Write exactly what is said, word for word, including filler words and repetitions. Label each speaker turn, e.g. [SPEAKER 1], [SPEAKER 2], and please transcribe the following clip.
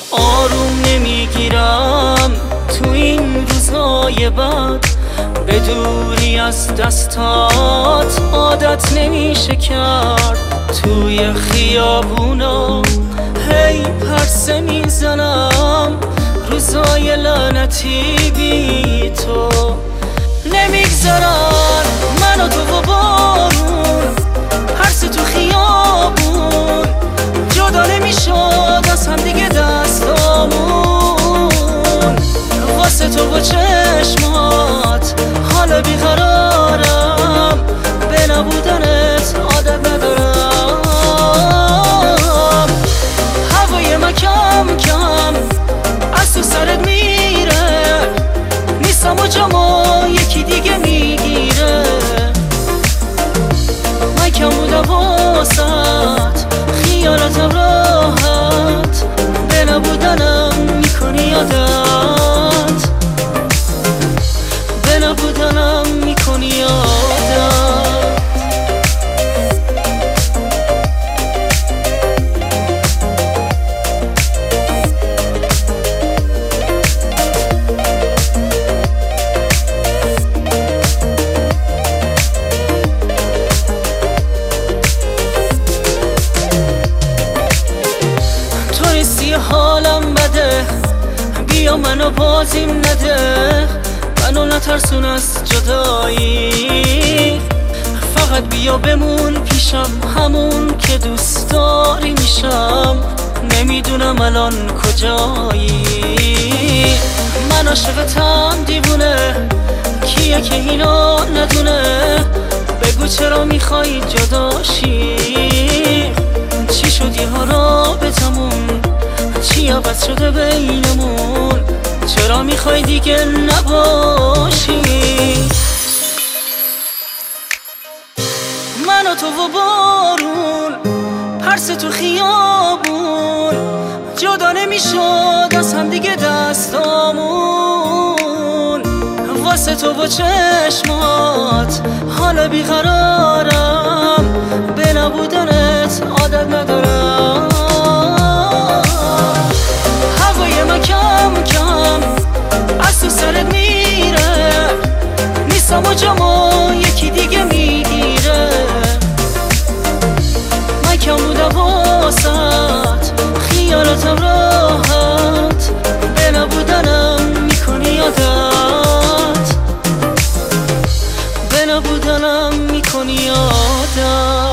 [SPEAKER 1] آروم نمیگیرم تو این روزهای بد، به دوری از دستات عادت نمیشه کرد. توی خیابونا هی پرسه میزنم، روزای لعنتی بی تو نمیگذرن. من و تو و بارون، پرسه تو خیابون، جدا نمیشد از هم دیگه دستامون. واسه تو و چشمات حالا بیقرارم، به نبودنت عادت ندارم. هوای من کم کم از تو سرت میره، نیستم و جامو یکی دیگه میگیره. من کم بودم واسط، خیالاتم راحت، به نبودنم میکنی یادت، به نبودنم میکنی یادت. حالم بده، بیا منو بازیم نده، منو نترسون از جدایی. فقط بیا بمون پیشم، همون که دوست داری میشم. نمیدونم الان کجایی، من عاشقتم دیوونه، کیه که اینو ندونه؟ بگو چرا میخوای جداشی؟ چی شدی ها رابطمون؟ چی عوض شده بینمون؟ چرا میخوای دیگه نباشی؟ من و تو و بارون، پرسه تو خیابون، جدا نمیشد از هم دیگه دستامون. واسه تو و چشمات حالا بیقرارم، به نبودنت عادت ندارم. هوای من کم کم از تو سرت میره، نیستم و جامو یکی دیگه میگیره. من کم بودم واسط، خیالاتم راحت، به نبودنم میکنی یادت، به نبودنم میکنی یادت.